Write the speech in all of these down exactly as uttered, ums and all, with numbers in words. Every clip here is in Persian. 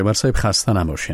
جبر صاحب خسته نباشین.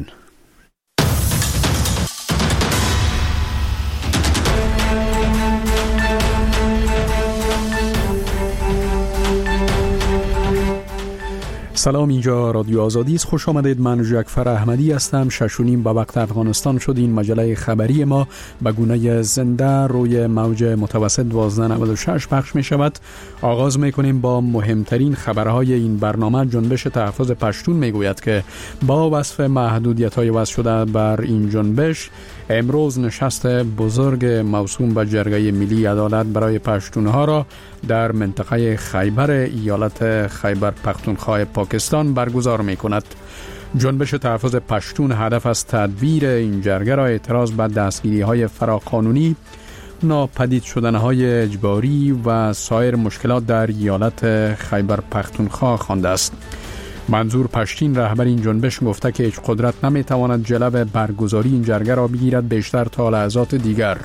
سلام، اینجا رادیو آزادی است. خوش آمدید. من جعفر احمدی هستم. شش و نیم به وقت افغانستان شد. این مجله خبری ما به گونه زنده روی موج متوسط دوازده نود و شش پخش می شود. آغاز می کنیم با مهمترین خبرهای این برنامه. جنبش تحفظ پشتون می گوید که با وصف محدودیت های وضع شده بر این جنبش، امروز نشست بزرگ موسوم به جرگه ملی عدالت برای پشتونها را در منطقه خیبر ایالت خیبر پختونخوا پاکستان برگزار می کند. جنبش تحفظ پشتون هدف از تدبیر این جرگه را اعتراض به دستگیری های فراقانونی، ناپدید شدن های اجباری و سایر مشکلات در ایالت خیبر پختونخوا خوانده است. منظور پشتین، رهبر این جنبش، گفته که هیچ قدرت نمیتواند جلو برگزاری این جرگه را بگیرد بیشتر تا لحظات دیگر.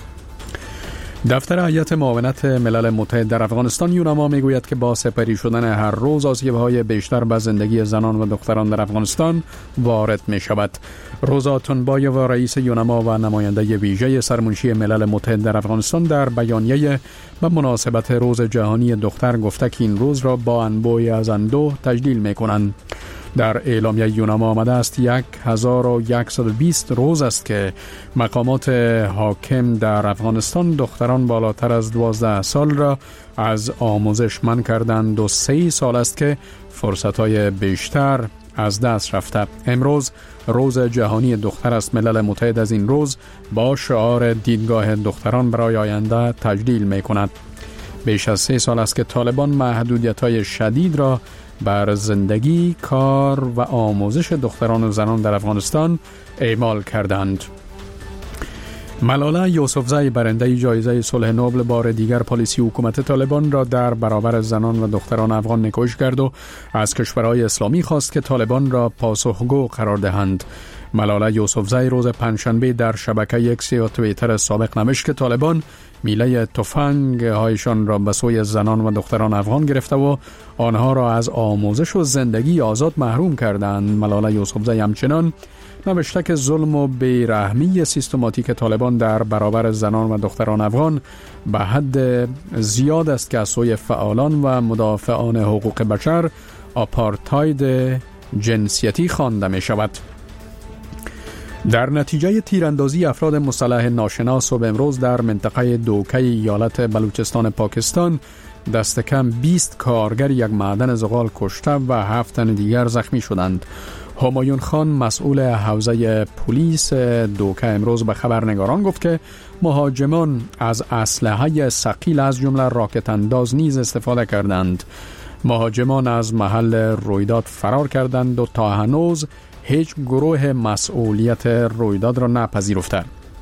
دفتر هیئت معاونت ملل متحد در افغانستان یونما میگوید که با سپری شدن هر روز آسیب‌های بیشتر به زندگی زنان و دختران در افغانستان وارد می شود. روزا تنبایو، رئیس یونما و نماینده ویژه سرمنشی ملل متحد در افغانستان، در بیانیه به مناسبت روز جهانی دختر گفته که این روز را با انبوهی از اندوه تجلیل می کنند. در اعلامیه یونما آمده است یک هزار و صد و بیست روز است که مقامات حاکم در افغانستان دختران بالاتر از دوازده سال را از آموزش منع کردند و سه سال است که فرصت‌های بیشتر از دست رفته. امروز روز جهانی دختر است. ملل متحد از این روز با شعار دیدگاه دختران برای آینده تجلیل می کند. بیش از سه سال است که طالبان محدودیت‌های شدید را بر زندگی، کار و آموزش دختران و زنان در افغانستان اعمال کردند. ملاله یوسفزی، برنده جایزه صلح نوبل، بار دیگر پالیسی حکومت طالبان را در برابر زنان و دختران افغان نکوش کرد و از کشورهای اسلامی خواست که طالبان را پاسخگو قرار دهند. ملاله یوسفزی روز پنجشنبه در شبکه اکس و توییتر سابق نوشت که طالبان میله تفنگ هایشان را به سوی زنان و دختران افغان گرفته و آنها را از آموزش و زندگی آزاد محروم کردند. ملاله یوسفزی همچنان نوشته که ظلم و بیرحمی سیستماتیک طالبان در برابر زنان و دختران افغان به حد زیاد است که از سوی فعالان و مدافعان حقوق بشر آپارتاید جنسیتی خوانده می شود. در نتیجه تیراندازی افراد مسلح ناشناس صبح امروز در منطقه دوکه ایالت بلوچستان پاکستان، دست کم بیست کارگر یک معدن زغال کشته و هفت تن دیگر زخمی شدند. همایون خان، مسئول حوزه پلیس دوکه، امروز به خبرنگاران گفت که مهاجمان از اسلحه ثقیل از جمله راکت انداز نیز استفاده کردند. مهاجمان از محل رویداد فرار کردند و تا هنوز هیچ گروه مسئولیت رویداد را نپذیرفته.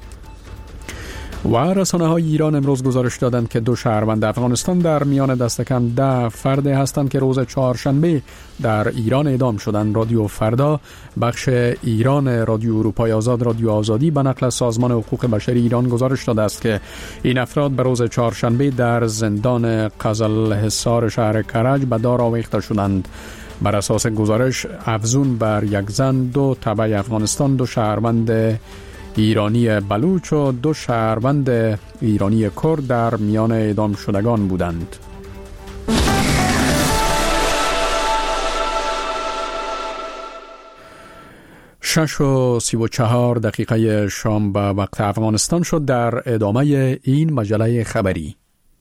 و رسانه های ایران امروز گزارش دادند که دو شهروند افغانستان در میان دست کم ده فرد هستند که روز چهارشنبه در ایران اعدام شدند. رادیو فردا، بخش ایران رادیو اروپای آزاد، رادیو آزادی به نقل از سازمان حقوق بشری ایران گزارش داده است که این افراد به روز چهارشنبه در زندان قزلحصار شهر کرج به دار آویخته شدند. بر اساس گزارش، افزون بر یک زن، دو تبع افغانستان، دو شهروند ایرانی بلوچ و دو شهروند ایرانی کرد در میان اعدام شدگان بودند. شش و سی و چهار دقیقه شام به وقت افغانستان شد. در ادامه این مجله خبری،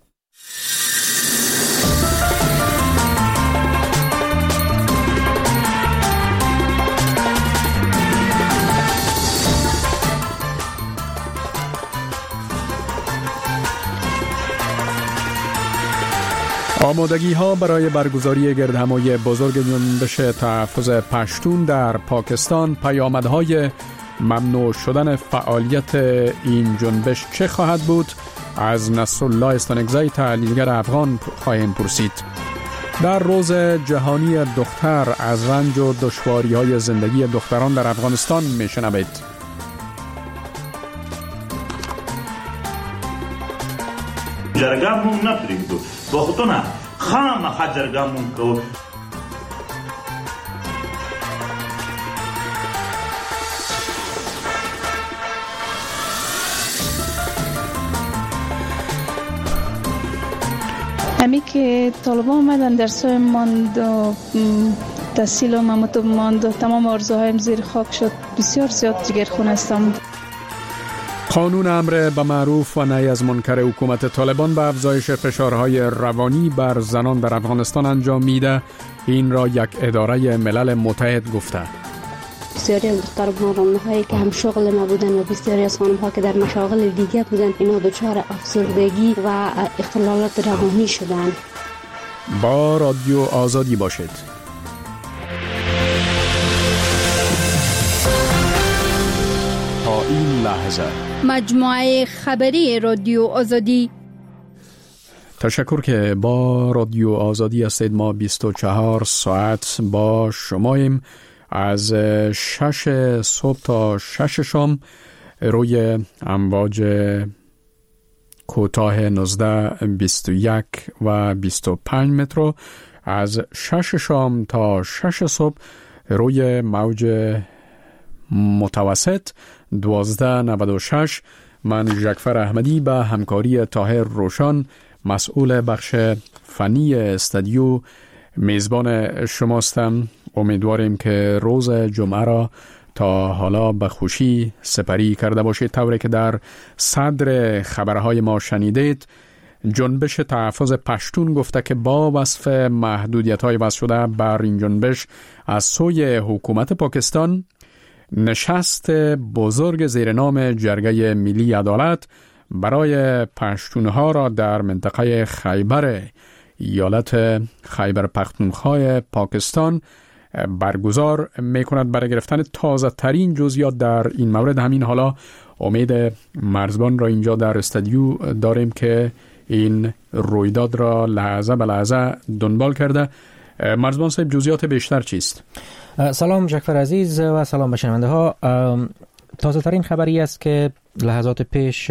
آمادگی ها برای برگزاری گردهمایی بزرگ جنبش تحفظ پشتون در پاکستان، پیامدهای ممنوع شدن فعالیت این جنبش چه خواهد بود؟ از نصرالله استانکزی، تحلیلگر افغان، خواهیم پرسید. در روز جهانی دختر از رنج و دشواری های زندگی دختران در افغانستان میشنوید. جرگامون نپریدو بختونه خامخا جرگامون کو. همی که طالبان آمدن در سوی ماند و تحصیل و ممتو ماند و تمام آرزوهایم زیر خاک شد. بسیار زیاد جگرخون هستم. قانون امر به معروف و نهی از منکر حکومت طالبان به افزایش فشارهای روانی بر زنان در افغانستان انجام میده. این را یک اداره ملل متحد گفته. بسیاری از دختر بانوان هایی که هم شغل نبودن و بسیاری از خانم ها که در مشاغل دیگه بودن، اینا دچار افسردگی و اختلالات روانی شدن. با رادیو آزادی باشید. تا این لحظه مجموعه خبری رادیو آزادی. تشکر که با رادیو آزادی هستید. ما بیست و چهار ساعت با شماییم، از شش صبح تا شش شام روی امواج کوتاه نوزده، بیست و یک و بیست و پنج متر، از شش شام تا شش صبح روی موج متوسط دوازده نود و شش. من ژکفر احمدی به همکاری طاهر روشان، مسئول بخش فنی استودیو، میزبان شماستم. امیدواریم که روز جمعه را تا حالا به خوشی سپری کرده باشید. طوری که در صدر خبرهای ما شنیدید، جنبش تحفظ پشتون گفته که با وصف محدودیت‌های وضع شده بر این جنبش از سوی حکومت پاکستان، نشست بزرگ زیر نام جرگه ملی عدالت برای پشتونها را در منطقه خیبر ایالت خیبر پختونخوا پاکستان برگزار میکند. برای گرفتن تازه ترین جزئیات در این مورد، همین حالا امید مرزبان را اینجا در استودیو داریم که این رویداد را لحظه به لحظه دنبال کرده. مرزبان صاحب، جزئیات بیشتر چیست؟ سلام ژکفر عزیز و سلام به شنونده ها. تازه ترین خبری است که لحظات پیش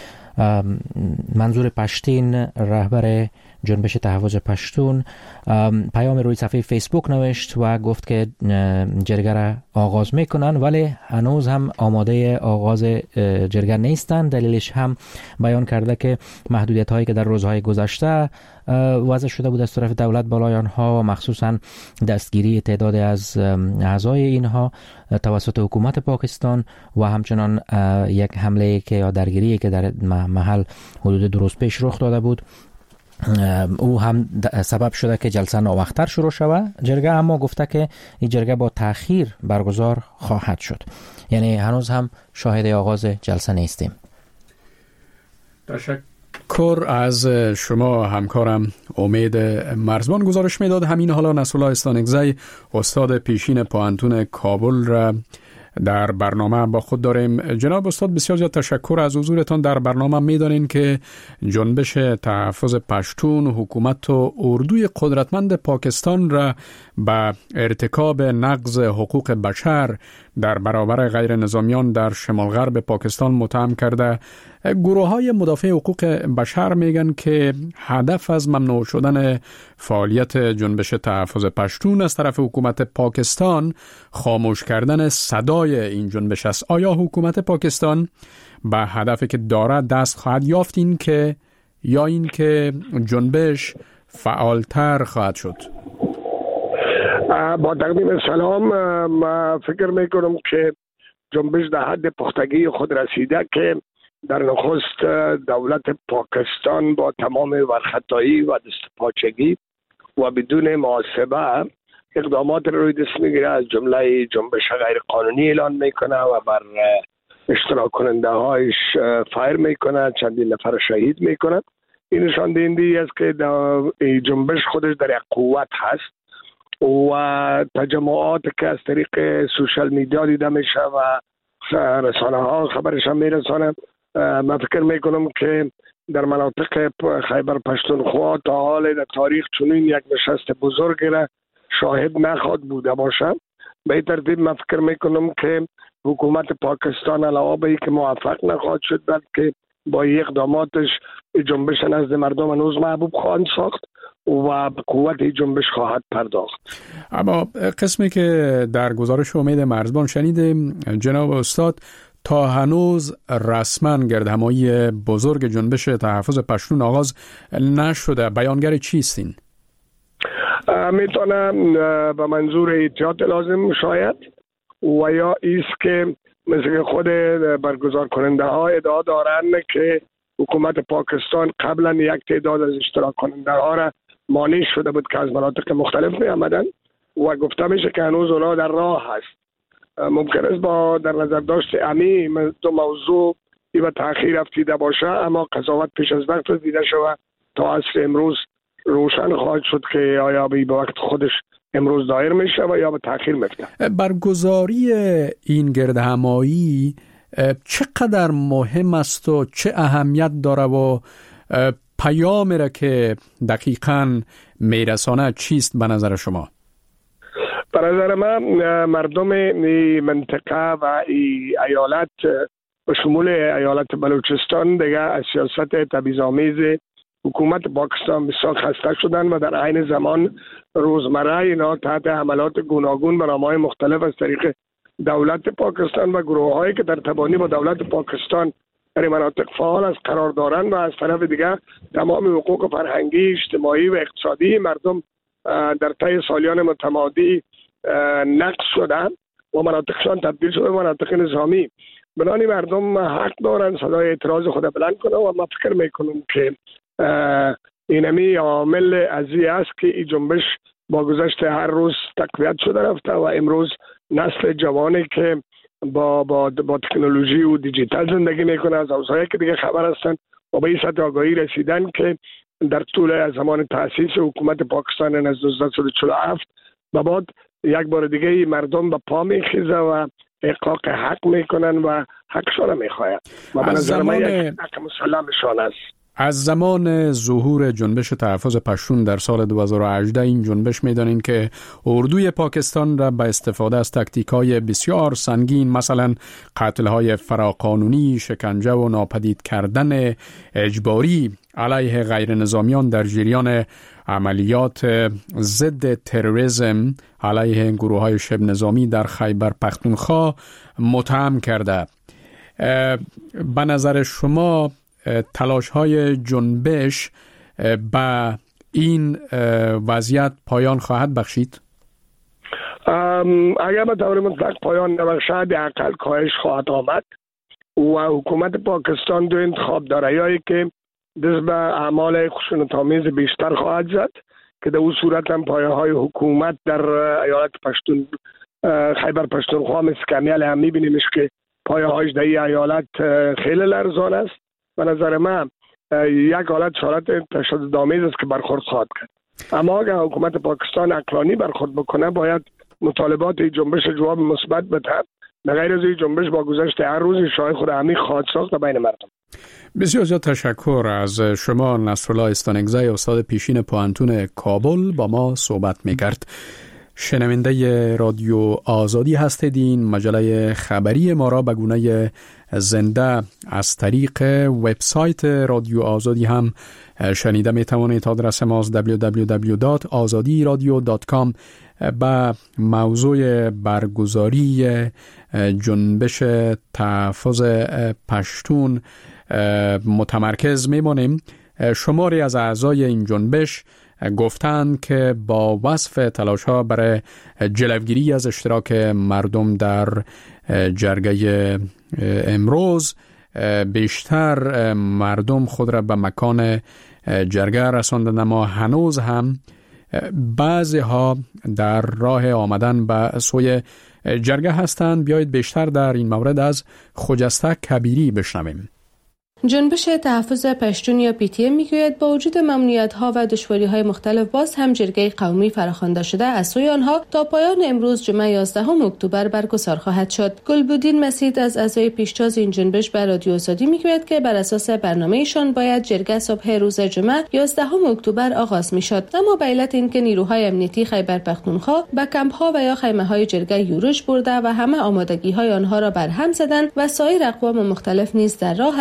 منظور پشتین، رهبر جنبش تحفظ پشتون، پیام روی صفحه فیسبوک نوشت و گفت که جرگه را آغاز میکنن، ولی هنوز هم آماده آغاز جرگه نیستن. دلیلش هم بیان کرده که محدودیت هایی که در روزهای گذشته وضع شده بود از طرف دولت بالای آنها و مخصوصا دستگیری تعداد از اعضای اینها توسط حکومت پاکستان و همچنان یک حمله که یا درگیری که در محل حدود دو روز پیش رخ داده بود، او هم سبب شده که جلسه ناوقت‌تر شروع شود جرگه، اما گفته که این جرگه با تأخیر برگزار خواهد شد. یعنی هنوز هم شاهد آغاز جلسه نیستیم. تشکر از شما همکارم امید مرزبان. گزارش میداد همین حالا نصرالله استانکزی، استاد پیشین پوهنتون کابل را در برنامه با خود داریم. جناب استاد، بسیار زیاد تشکر از حضورتان در برنامه. میدانین که جنبش تحفظ پشتون حکومت و اردوی قدرتمند پاکستان را به ارتکاب نقض حقوق بشر در برابر غیر نظامیان در شمال غرب پاکستان متهم کرده. گروه های مدافع حقوق بشر میگن که هدف از ممنوع شدن فعالیت جنبش تحفظ پشتون از طرف حکومت پاکستان خاموش کردن صدای این جنبش است. آیا حکومت پاکستان به هدفی که داره دست خواهد یافت این که یا این که جنبش فعالتر خواهد شد؟ با تقدیم سلام، ما فکر میکنم که جنبش در حد پختگی خود رسیده که در نخست دولت پاکستان با تمام ورخطایی و دستپاچگی و بدون محاسبه اقدامات روی دست میگیره، از جمله جنبش غیر قانونی اعلان میکنه و بر اشتراک کننده هایش فایر میکنه، چندین نفر شهید میکنه. این نشان دهنده است که جنبش خودش در یک قوت هست و تجمعات که از طریق سوشال میدیا دیده میشه و رسانه ها خبرش هم میرسانه، من فکر میکنم که در مناطق خیبر پختونخوا تا حال در تاریخ چنین یک نشست بزرگی را شاهد نخواهد بوده باشه. به این ترتیب من فکر میکنم که حکومت پاکستان علاوه بر اینکه موفق نخواهد شد، بلکه با اقداماتش جنبش نزد مردم هنوز محبوب خواهند ساخت و به قوت جنبش خواهد پرداخت. اما قسمی که در گزارش امید مرزبان شنیدیم جناب استاد، تا هنوز رسما گردهمایی بزرگ جنبش تحفظ پشتون آغاز نشده. بیانگر چیستین؟ میتونم به منظور احتیاط لازم شاید و یا ایست که مثل خود برگزار کننده ها ادعا دارند که حکومت پاکستان قبلا یک تعداد از اشتراک کننده ها را مانع شده بود که از مناطق مختلف می آمدن و گفته میشه که هنوز اونا در راه هست. ممکن است با در نظر داشت امی دو موضوع ای به تأخیر افتیده باشه، اما قضاوت پیش از وقت دیده شود تا عصر امروز روشن خواهد شد که آیا به وقت خودش امروز دایر میشه و یا به تأخیر میفته. برگزاری این گردهمایی چقدر مهم است و چه اهمیت داره و پیامی را که دقیقاً میرسانه چیست به نظر شما؟ به نظر من مردم این منطقه و این ایالت به شمول ایالت بلوچستان دیگه از سیاست تبعیض‌آمیز حکومت پاکستان بسیار خسته شدن و در عین زمان روزمره اینا تحت حملات گوناگون به نام‌های مختلف از طریق دولت پاکستان و گروه‌هایی که در تبانی با دولت پاکستان در مناطق فعال از قرار دارند و از طرف دیگر تمام حقوق فرهنگی، اجتماعی و اقتصادی مردم در طی سالیان متمادی نقض شدن و مناطقشان تبدیل شده به مناطق نظامی. بنابراین مردم حق دارن صدای اعتراض خود بلند کنه و ما فکر میکنم که اینمی عامل ازی است که این جنبش با گذشت هر روز تقویت شده رفته و امروز نسل جوانی که با با با تکنولوژی و دیجیتال زندگی میکنه از حوزه‌ای که دیگه خبر هستن و به این سطح آگاهی رسیدن که در طول زمان تأسیس حکومت پاکستان از هزار و نهصد و چهل و هفت و بعد یک بار دیگه مردم به پا میخیزه و احقاق حق میکنن و حقشان میخواهد و به نظر من یک حق مسلمشان است. از زمان ظهور جنبش تحفظ پشتون در سال دو هزار و هجده این جنبش میدانین که اردوی پاکستان را به استفاده از تاکتیک‌های بسیار سنگین مثلا قتل‌های فراقانونی، شکنجه و ناپدید کردن اجباری علیه غیر نظامیان در جریان عملیات ضد تروریسم علیه گروه‌های شبه نظامی در خیبر پختونخوا متهم کرده. به نظر شما تلاش های جنبش به این وضعیت پایان خواهد بخشید؟ اگر به طور مطلق پایان نبخشد اقل کاهش خواهد آمد و حکومت پاکستان دو انتخاب داره، یایی که دست به اعمال خشونت‌آمیز بیشتر خواهد زد که در اون صورت هم پایه های حکومت در ایالت پشتون خیبر پختونخوا مثل کمیل هم میبینیمش که پایه هایش در این ایالت خیلی لرزان است. به نظر من یک حالت شرایط تشددآمیز است که برخورد خواهد کرد. اما اگر حکومت پاکستان عقلانی برخورد بکنه باید مطالبات جنبش جواب مثبت بده. به غیر از این جنبش با گذشت هر روز شای خود عمیق خواهد ساخت بین مردم. بسیار زیاد تشکر از شما نصرالله استانکزی، استاد پیشین پوهنتون کابل با ما صحبت میکرد. شنونده رادیو آزادی هستید. این مجله خبری ما را به گونه زنده از طریق وبسایت رادیو آزادی هم شنیده می توانید. آدرس ما است دبلیو دبلیو دبلیو دات آزادی رادیو دات کام. با موضوع برگزاری جنبش تحفظ پشتون متمرکز میمانیم. شماری از اعضای این جنبش گفتند که با وصف تلاش‌ها برای جلوگیری از اشتراک مردم در جرگه امروز بیشتر مردم خود را به مکان جرگه رساندند، اما هنوز هم بعضی ها در راه آمدن به سوی جرگه هستند. بیایید بیشتر در این مورد از خجسته کبیری بشنویم. جنبش تحفظ پشتون یا پی تی ام میگوید با وجود ممنوعیت‌ها و دشواری‌های مختلف باز هم جرگه قومی فراخوانده شده از سوی آنها تا پایان امروز جمعه یازدهم اکتبر برگزار خواهد شد. گلبودین مسعود از اعضای پیشتاز این جنبش به رادیو آزادی میگوید که بر اساس برنامه‌شان باید جرگه صبح روز جمعه یازدهم اکتبر آغاز میشد، اما به علت اینکه نیروهای امنیتی خیبر پختونخوا به کمپ‌ها و یا خیمه‌های جرگه یورش برده و همه آمادگی‌های آنها را برهم زدند و سایر اقوام مختلف نیز در راه هستند،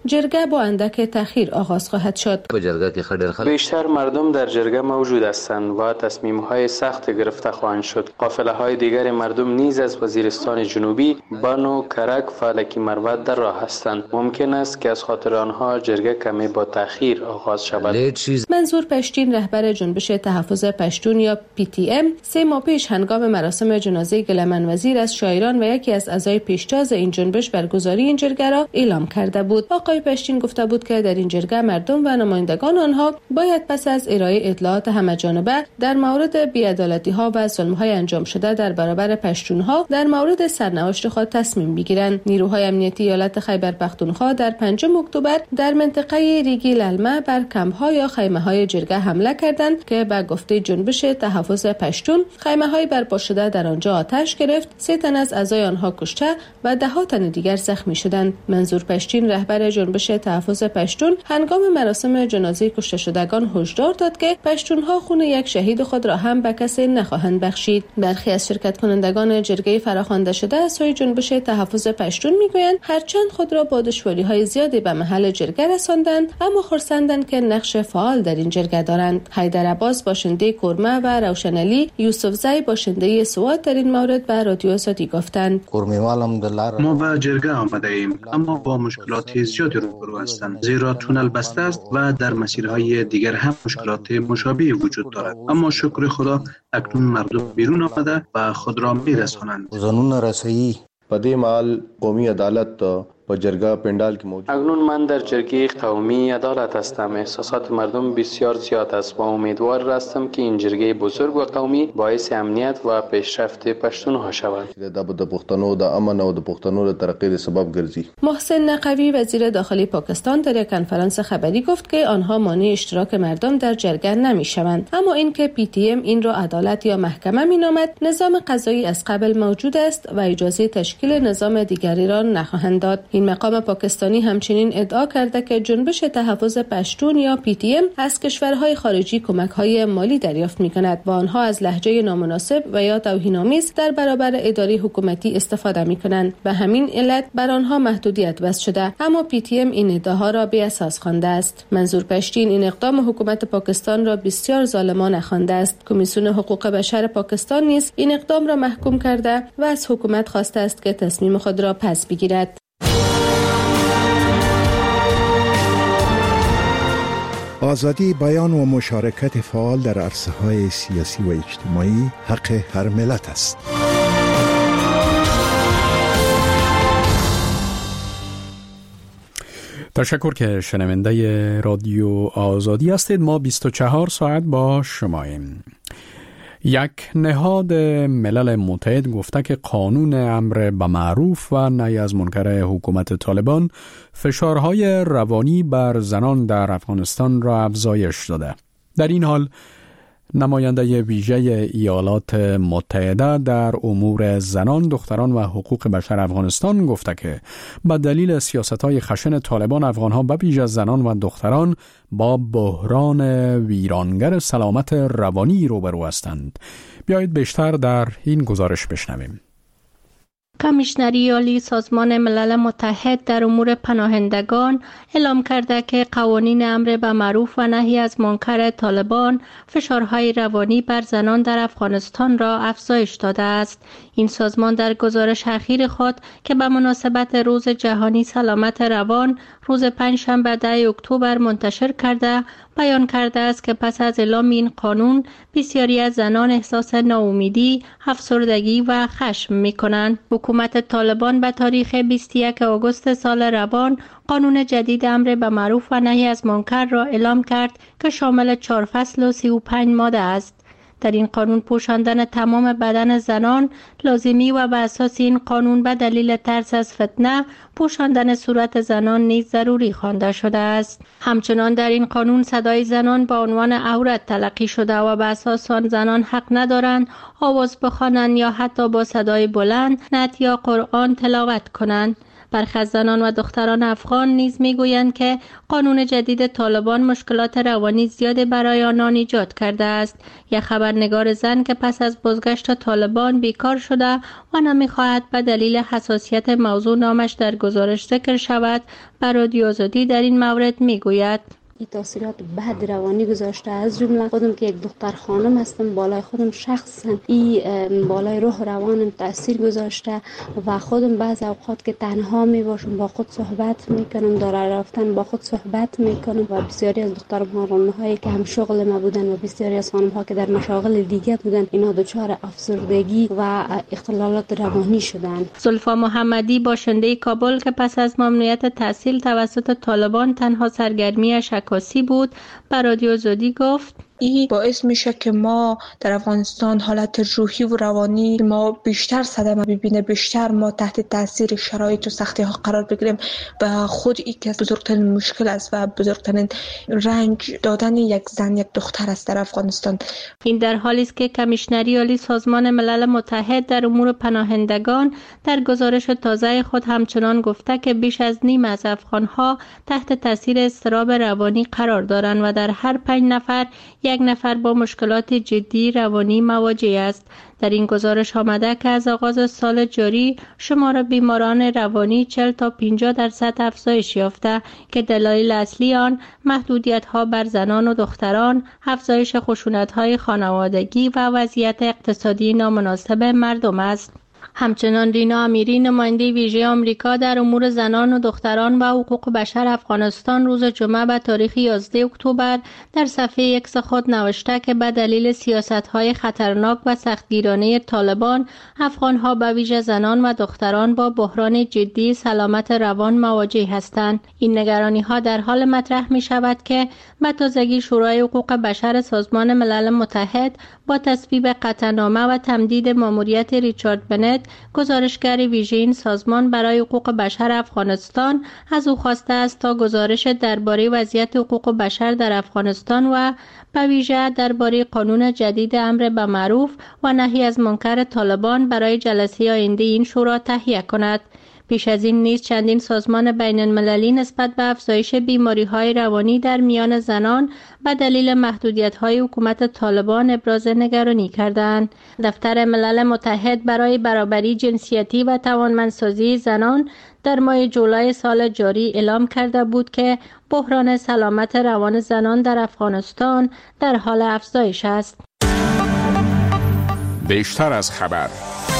جرگه با اندک تأخیر آغاز خواهد شد. بیشتر مردم در جرگه موجود هستند و تصمیم‌های سخت گرفته خواهند شد. قافله‌های دیگر مردم نیز از وزیرستان جنوبی، بانو، کرک، فلکی مروت در راه هستند. ممکن است که از خاطر آنها جرگه کمی با تأخیر آغاز شود. منظور پشتین رهبر جنبش تحفظ پشتون یا پی تی ام سه ماه پیش هنگام مراسم جنازه گلمن وزیر از شاعران و یکی از اعضای پیشتاز این جنبش برگزاری این جرگه را اعلام کرده بود. آقای پشتین گفته بود که در این جرگه مردم و نمایندگان آنها باید پس از ارائه اطلاعات همه‌جانبه در مورد بی‌عدالتی‌ها و ظلم‌های انجام شده در برابر پشتون‌ها در مورد سرنوشت خود تصمیم بگیرند. نیروهای امنیتی ایالت خیبر پختونخوا در پنجم اکتبر در منطقه ریگی للمه بر کمپ‌ها یا خیمه‌های جرگه حمله کردند که به گفته جنبش تحفظ پشتون خیمه‌های برپا شده در آنجا آتش گرفت، سه تن از اعضای آنها کشته و ده ها تن دیگر زخمی شدند. منظور پشتین رهبر جنبش تحفظ پشتون هنگام مراسم جنازه کشته شدگان هشدار داد که پشتون‌ها خون یک شهید خود را هم به کسی نخواهند بخشید. برخی از شرکت کنندگان جرگه فراخوانده شده از سوی جنبش تحفظ پشتون میگویند هرچند خود را با دشواری‌های زیادی به محل جرگه رساندند اما خرسندند که نقش فعال در این جرگه دارند. حیدر عباس باشنده کرمه و روشن علی یوسف زی باشنده سوات در این مورد به رادیو آزادی گفتند ما به جرگه آمده ایم اما با مشکلات زیادی روبرو هستند زیرا تونل بسته است و در مسیرهای دیگر هم مشکلات مشابهی وجود دارد، اما شکر خدا اکنون مردم بیرون آمده و خود را میرسانند. قانون رسایی پدې مال قومی عدالت با جرگه پندال کی موجود. اکنون من در جرگه قومی عدالت هستم. احساسات مردم بسیار زیاد است و امیدوار هستم که این جرگه بزرگ و قومی باعث امنیت و پیشرفت پشتونها شود. د پښتنو د امن او د پښتنو د ترقی سبب ګرځي. محسن نقوی وزیر داخلی پاکستان در یک کنفرانس خبری گفت که آنها مانع اشتراک مردم در جرگه نمیشوند، اما اینکه پی تی ام این را عدالت یا محکمه مینامد، نظام قضایی از قبل موجود است و اجازه تشکیل نظام دیگری را نخواهند داد. این مقام پاکستانی همچنین ادعا کرده که جنبش تحفظ پشتون یا پی تی ام از کشورهای خارجی کمک‌های مالی دریافت می‌کند و آنها از لهجه نامناسب و یا توهین‌آمیز در برابر اداره حکومتی استفاده می‌کنند. به همین علت بر آنها محدودیت وضع شده، اما پی تی ام این ادعاها را بی اساس خوانده است. منظور پشتین این اقدام حکومت پاکستان را بسیار ظالمانه خوانده است. کمیسیون حقوق بشر پاکستان نیز این اقدام را محکوم کرده و از حکومت خواسته است که تصمیم خود را پس بگیرد. آزادی بیان و مشارکت فعال در عرصه‌های سیاسی و اجتماعی حق هر ملت است. تشکر که شنونده رادیو آزادی هستید. ما بیست و چهار ساعت با شماییم. یک نهاد ملل متحد گفته که قانون امر به معروف و نهی از منکر حکومت طالبان فشارهای روانی بر زنان در افغانستان را افزایش داده. در این حال نماینده ویژه ایالات متحده در امور زنان، دختران و حقوق بشر افغانستان گفته که به دلیل سیاست‌های خشن طالبان افغان‌ها به ویژه زنان و دختران با بحران ویرانگر سلامت روانی روبرو هستند. بیایید بیشتر در این گزارش بشنویم. کمیشنری عالی سازمان ملل متحد در امور پناهندگان اعلام کرده که قوانین امر به معروف و نهی از منکر طالبان فشارهای روانی بر زنان در افغانستان را افزایش داده است. این سازمان در گزارش اخیر خود که به مناسبت روز جهانی سلامت روان روز پنجشنبه ده اکتبر منتشر کرده بیان کرده است که پس از اعلام این قانون بسیاری از زنان احساس ناامیدی، افسردگی و خشم می‌کنند. حکومت طالبان به تاریخ بیست و یکم آگوست سال روان قانون جدید امر به معروف و نهی از منکر را اعلام کرد که شامل چهار فصل و سی و پنج ماده است. در این قانون پوشاندن تمام بدن زنان لازمی و به اساس این قانون به دلیل ترس از فتنه پوشاندن صورت زنان نیز ضروری خوانده شده است. همچنان در این قانون صدای زنان به عنوان عورت تلقی شده و به اساس آن زنان حق ندارند آواز بخوانند یا حتی با صدای بلند نعت یا قرآن تلاوت کنند. برخی از زنان و دختران افغان نیز میگویند که قانون جدید طالبان مشکلات روانی زیاد برای آنان ایجاد کرده است. یک خبرنگار زن که پس از بازگشت طالبان بیکار شده و نمیخواهد به دلیل حساسیت موضوع نامش در گزارش ذکر شود، به رادیو آزادی در این مورد میگوید: این تاثیرات بد روانی گذاشته. از جمله خودم که یک دختر خانم هستم، بالای خودم شخصا این بالای روح روانم تاثیر گذاشته و خودم بعض اوقات که تنها می باشم با خود صحبت میکنم، داره رفتن با خود صحبت میکنم و بسیاری از دختران هایی که هم شغل ما بودن و بسیاری از خانم ها که در مشاغل دیگه بودن، اینا دچار افسردگی و اختلالات روانی شدن. زلفا محمدی باشنده کابل که پس از ممنوعیت تحصیل توسط طالبان تنها سرگرمیش عکاسی بود، به رادیو آزادی گفت: این باعث میشه که ما در افغانستان حالت روحی و روانی ما بیشتر صدمه ببینه، بیشتر ما تحت تاثیر شرایط و سختی ها قرار بگیریم و خود این که بزرگترین مشکل است و بزرگترین رنج دادن یک زن یک دختر است در افغانستان. این در حالی است که کمیشنری عالی سازمان ملل متحد در امور پناهندگان در گزارش تازه خود همچنان گفته که بیش از نیم از افغانها تحت تاثیر اضطراب روانی قرار دارند و در هر پنج نفر یک نفر با مشکلات جدی روانی مواجه است. در این گزارش آمده که از آغاز سال جاری شمار بیماران روانی چهل تا پنجاه درصد افزایش یافته که دلایل اصلی آن محدودیت‌ها بر زنان و دختران، افزایش خشونت‌های خانوادگی و وضعیت اقتصادی نامناسب مردم است. همچنان رینا امیری نماینده ویژه آمریکا در امور زنان و دختران و حقوق بشر افغانستان روز جمعه به تاریخ یازده اکتبر در صفحه اکس خود نوشته که به دلیل سیاست‌های خطرناک و سختگیرانه طالبان، افغان‌ها به ویژه زنان و دختران با بحران جدی سلامت روان مواجه هستند. این نگرانی‌ها در حال مطرح می‌شود که به تازگی شورای حقوق بشر سازمان ملل متحد با تصویب قطعنامه و تمدید ماموریت ریچارد بنت، گزارشگر ویژه این سازمان برای حقوق بشر افغانستان، از او خواسته است تا گزارش درباره وضعیت حقوق بشر در افغانستان و به ویژه درباره قانون جدید امر به معروف و نهی از منکر طالبان برای جلسه آینده این شورا تهیه کند. پیش از این نیز چندین سازمان بین المللی نسبت به افزایش بیماری‌های روانی در میان زنان به دلیل محدودیت‌های حکومت طالبان ابراز نگرانی کردند. دفتر ملل متحد برای برابری جنسیتی و توانمندسازی زنان در ماه جولای سال جاری اعلام کرده بود که بحران سلامت روان زنان در افغانستان در حال افزایش است. بیشتر از خبر.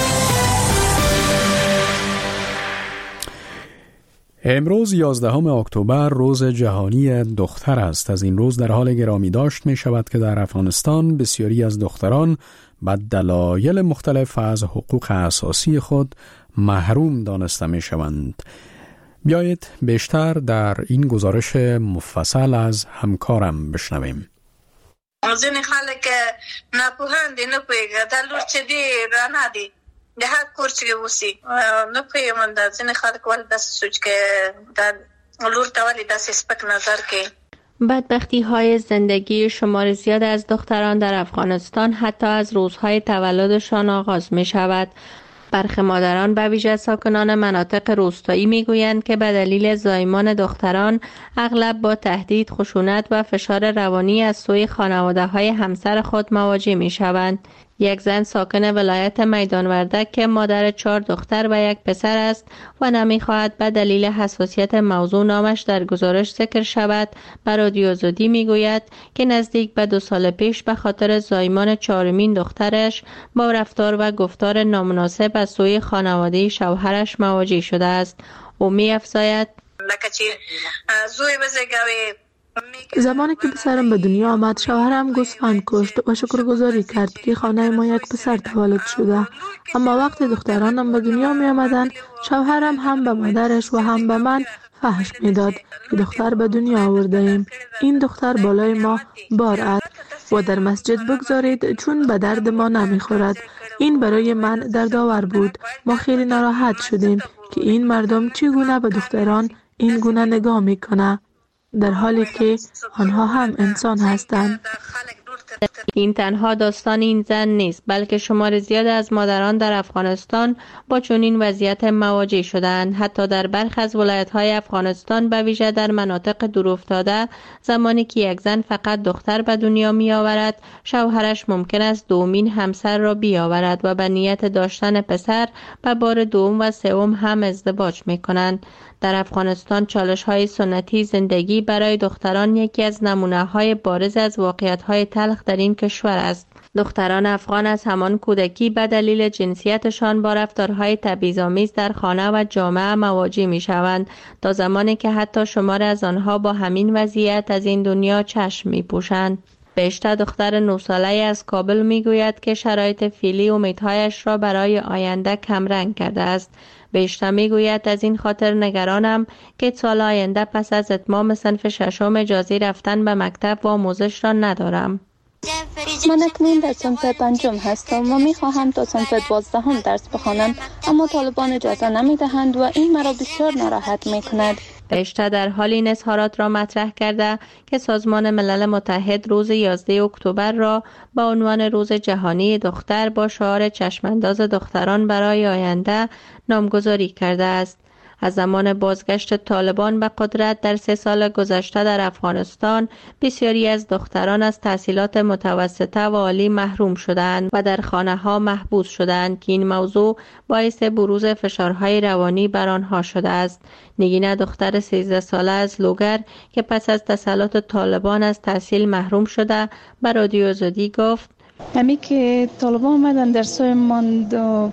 امروز یازدهم اکتبر روز جهانی دختر است. از این روز در حال گرامی داشت می شود که در افغانستان بسیاری از دختران به دلایل مختلف از حقوق اساسی خود محروم دانسته می شوند. بیایید بیشتر در این گزارش مفصل از همکارم بشنویم. ځینې خلک ناپوهان دي، نه پوهېږي دا لور چې دی رانه دی د هر کور چې اوسي، نه پوهېږم دا ځینې خلک ولې داسې سوچ کوي دا لور ته ولې داسې سپک نظر کوي. بدبختی های زندگی شمار زیاد از دختران در افغانستان حتی از روزهای تولدشان آغاز می شود. برخی مادران به ویژه ساکنان مناطق روستایی میگویند که به دلیل زایمان دختران اغلب با تهدید، خشونت و فشار روانی از سوی خانواده‌های همسر خود مواجه میشوند. یک زن ساکن ولایت میدان وردک که مادر چهار دختر و یک پسر است و نمیخواهد به دلیل حساسیت موضوع نامش در گزارش ذکر شود، به رادیو آزادی میگوید که نزدیک به دو سال پیش به خاطر زایمان چهارمین دخترش با رفتار و گفتار نامناسب از سوی خانواده شوهرش مواجه شده است. او می‌افزاید: زمانی که پسرم به دنیا آمد، شوهرم گوسفند کشت و شکرگزاری کرد که خانه ما یک پسر تولد شده. اما وقتی دخترانم به دنیا می آمدند، شوهرم هم به مادرش و هم به من فحش می داد که دختر به دنیا آورده ایم. این دختر بالای ما بار است و در مسجد بگذارید چون به درد ما نمی خورد. این برای من دردآور بود. ما خیلی ناراحت شدیم که این مردم چگونه به دختران این گونه نگاه می کنه، در حالی که آنها هم انسان هستند. این تنها داستان این زن نیست، بلکه شمار زیاد از مادران در افغانستان با چنین وضعیت مواجه شدند. حتی در برخی از ولایت‌های افغانستان به ویژه در مناطق دورافتاده، زمانی که یک زن فقط دختر به دنیا می‌آورد، شوهرش ممکن است دومین همسر را بیاورد و به نیت داشتن پسر به بار دوم و سوم هم ازدواج می‌کنند. در افغانستان چالش‌های سنتی زندگی برای دختران یکی از نمونه‌های بارز از واقعیت‌های تلخ در این کشور است. دختران افغان از همان کودکی به دلیل جنسیتشان با رفتارهای تبعیض‌آمیز در خانه و جامعه مواجه می‌شوند، تا زمانی که حتی شمار از آنها با همین وضعیت از این دنیا چشم می‌پوشند. بهشته دختر نه ساله از کابل میگوید که شرایط فعلی امیدهایش را برای آینده کمرنگ کرده است. بهشته میگوید از این خاطر نگرانم که سال آینده پس از اتمام صنف ششم اجازه رفتن به مکتب و آموزش را ندارم. من اکنون در صنف پنجم هستم و میخواهم تا صنف دوازدهم درس بخوانم، اما طالبان اجازه نمیدهند و این مرا بسیار ناراحت میکند. بهشته در حال این اظهارات را مطرح کرده که سازمان ملل متحد روز یازده اکتبر را با عنوان روز جهانی دختر با شعار چشمانداز دختران برای آینده نامگذاری کرده است. از زمان بازگشت طالبان به قدرت در سه سال گذشته در افغانستان، بسیاری از دختران از تحصیلات متوسطه و عالی محروم شدند و در خانه ها محبوس شدند که این موضوع باعث بروز فشارهای روانی بر آنها شده است. نگین دختر سیزده ساله از لوگر که پس از تسلط طالبان از تحصیل محروم شده به رادیو آزادی گفت: همی که طالبان آمدن درسای ماند و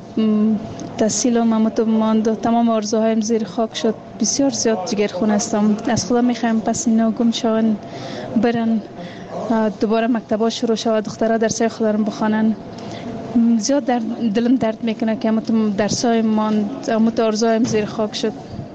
تحصیل ممتو ماند و تمام آرزوهایم زیر خاک شد. بسیار زیاد جگرخون هستم. از خدا میخوایم پس اینا گم شون، برن دوباره مکتبا شروع شود، دخترها درسای خدا رو بخوانن. زیاد در دلم درد میکنه که ممتو درسای ماند، ممتو آرزوهایم زیر خاک شد.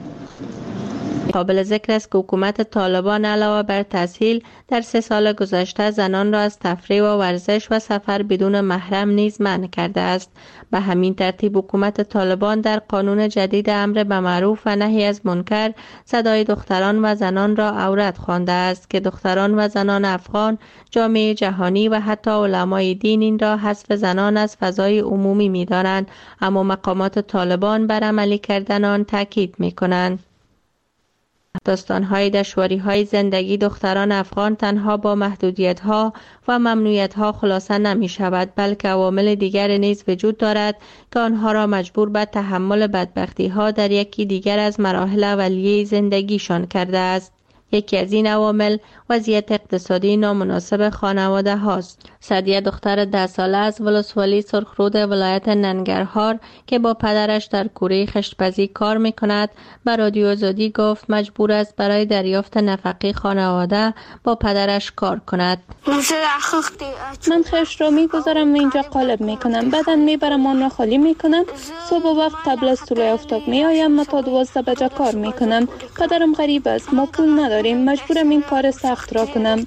قابل ذکر است که حکومت طالبان علاوه بر تحصیل در سه سال گذشته زنان را از تفریح و ورزش و سفر بدون محرم نیز منع کرده است. به همین ترتیب حکومت طالبان در قانون جدید امر به معروف و نهی از منکر صدای دختران و زنان را عورت خوانده است که دختران و زنان افغان، جامعه جهانی و حتی علمای دین این را حذف زنان از فضای عمومی می‌دانند، اما مقامات طالبان بر عملی کردن آن تاکید می‌کنند. داستان‌های دشواری‌های زندگی دختران افغان تنها با محدودیت‌ها و ممنوعیت‌ها خلاصه نمی‌شود، بلکه عوامل دیگر نیز وجود دارد که آنها را مجبور به تحمل بدبختی‌ها در یکی دیگر از مراحل اولیه زندگیشان کرده است. یکی از این عوامل وضعیت اقتصادی نامناسب خانواده هاست. سعدیه دختر ده ساله از ولسوالی سرخرود ولایت ننگرهار که با پدرش در کوره خشتپزی کار میکند به رادیو آزادی گفت مجبور است برای دریافت نفقه خانواده با پدرش کار کند. من خشت را میگذارم و اینجا قالب میکنم، بعدا میبرم آن را خالی میکنم. صبح وقت قبل از طلوع آفتاب میآیم و تا دوازده بجه کار میکنم. پدرم غریب است، ما پول نداریم، مجبورم این کار سخت را کنم.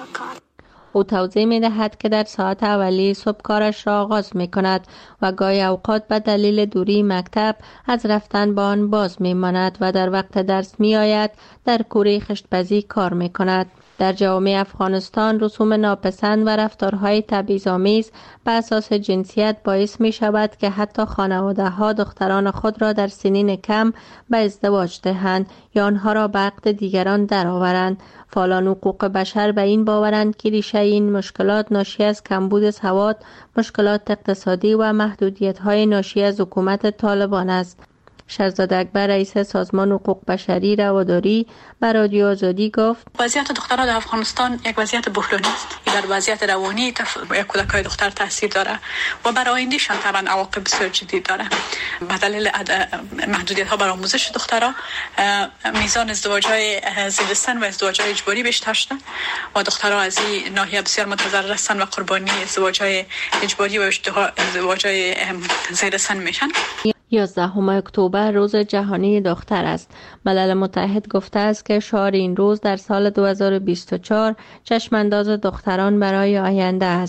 او توضیح می دهد که در ساعت اولی صبح کارش را آغاز می کند و گاهی اوقات به دلیل دوری مکتب از رفتن با آن باز می ماند و در وقت درس می آید در کوره خشتپزی کار می کند. در جامعه افغانستان رسوم ناپسند و رفتارهای تبعیض‌آمیز به اساس جنسیت باعث می شود که حتی خانواده ها دختران خود را در سنین کم به ازدواج دهند یا آنها را به عقد دیگران درآورند. فعالان حقوق بشر به این باورند که ریشه این مشکلات ناشی از کمبود سواد، مشکلات اقتصادی و محدودیت‌های ناشی از حکومت طالبان است. شهرزاد اکبر رئیس سازمان حقوق بشری رواداری به رادیو آزادی گفت وضعیت دختران در افغانستان یک وضعیت بحرانی است. در وضعیت روانی تف... یک کودکای دختر تاثیر داره و برای آیندهشان طبعا عواقب بسیار جدی داره. به دلیل محدودیت ها برای آموزش دخترها میزان ازدواج های زیر سن و ازدواج های اجباری بیشتر شده و دخترها از این ناحیه بسیار متضرر هستند و قربانی ازدواج های اجباری و ازدواج های زیر سن میشن. یازدهم اکتبر روز جهانی دختر است. ملل متحد گفته است که شعار این روز در سال دو هزار و بیست و چهار چشمانداز دختران برای آینده است.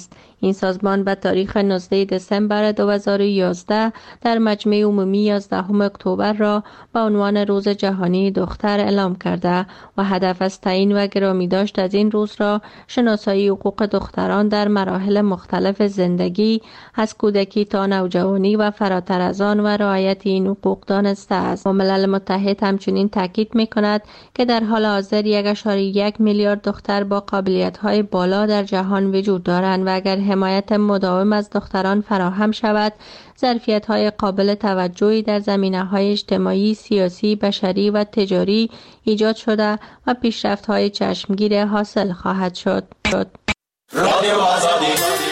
این سازمان به تاریخ نوزدهم دسامبر دو هزار و یازده در مجمع عمومی یازدهم اکتبر را به عنوان روز جهانی دختر اعلام کرده و هدف از تعیین و گرامی داشت از این روز را شناسایی حقوق دختران در مراحل مختلف زندگی از کودکی تا نوجوانی و فراتر از آن و رعایت این حقوق دانسته است. ملل متحد همچنین تاکید می‌کند که در حال حاضر یک و یک میلیارد دختر با قابلیت‌های بالا در جهان وجود دارند و اگر حمایت مداوم از دختران فراهم شود، ظرفیت‌های قابل توجهی در زمینه‌های اجتماعی، سیاسی، بشری و تجاری ایجاد شده و پیشرفت‌های چشمگیر حاصل خواهد شد. رادیو آزادی